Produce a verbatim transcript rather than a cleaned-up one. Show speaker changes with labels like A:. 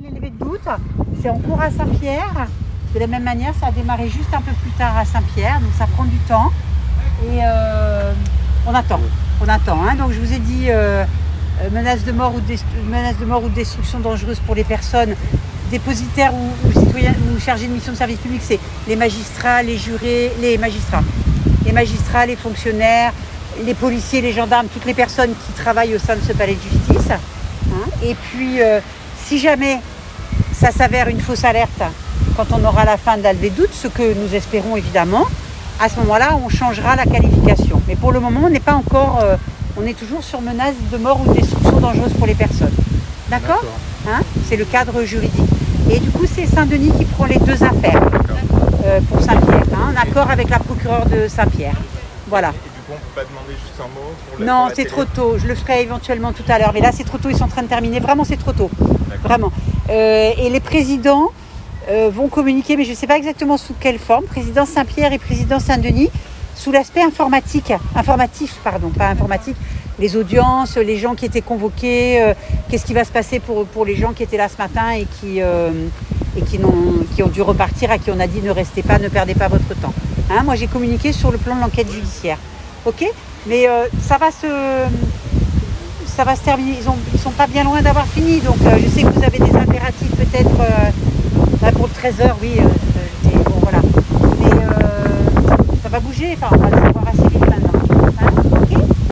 A: les levées de doute. C'est en cours à Saint-Pierre. De la même manière, ça a démarré juste un peu plus tard à Saint-Pierre, donc ça prend du temps. Et euh, on attend, on attend. Hein. Donc je vous ai dit euh, menace de mort ou de, menace de mort ou de destruction dangereuse pour les personnes dépositaires ou, ou citoyens ou chargés de mission de service public, c'est les magistrats, les jurés, les magistrats, les magistrats, les fonctionnaires, les policiers, les gendarmes, toutes les personnes qui travaillent au sein de ce palais de justice. Hein. Et puis, euh, si jamais ça s'avère une fausse alerte, quand on aura la fin de la levée de doute, ce que nous espérons évidemment, à ce moment-là, on changera la qualification. Mais pour le moment, on n'est pas encore, euh, on est toujours sur menace de mort ou de destruction dangereuse pour les personnes. D'accord, hein. C'est le cadre juridique. Et du coup, c'est Saint-Denis qui prend les deux affaires euh, pour Saint-Pierre, hein, en accord avec la procureure de Saint-Pierre. Voilà.
B: Et du coup, on ne peut pas demander juste un mot pour la,
A: Non,
B: pour la
A: c'est
B: télé.
A: trop tôt. Je le ferai éventuellement tout à l'heure. Mais là, c'est trop tôt. Ils sont en train de terminer. Vraiment, c'est trop tôt. Vraiment. Euh, et les présidents euh, vont communiquer, mais je ne sais pas exactement sous quelle forme. Président Saint-Pierre et président Saint-Denis, sous l'aspect informatique, informatif, pardon, pas informatique. Les audiences, les gens qui étaient convoqués, euh, qu'est-ce qui va se passer pour, pour les gens qui étaient là ce matin et qui, euh, et qui, n'ont, qui ont dû repartir, à qui on a dit ne restez pas, ne perdez pas votre temps. Hein, moi, j'ai communiqué sur le plan de l'enquête judiciaire. Ok, mais euh, ça va se, ça va se terminer. Ils ont, ils sont pas bien loin d'avoir fini. Donc, euh, je sais que vous avez des impératifs peut-être euh, bah, pour le treize heures, oui. Euh, mais bon, voilà. Mais euh, ça va bouger. Enfin, on va le savoir assez vite maintenant.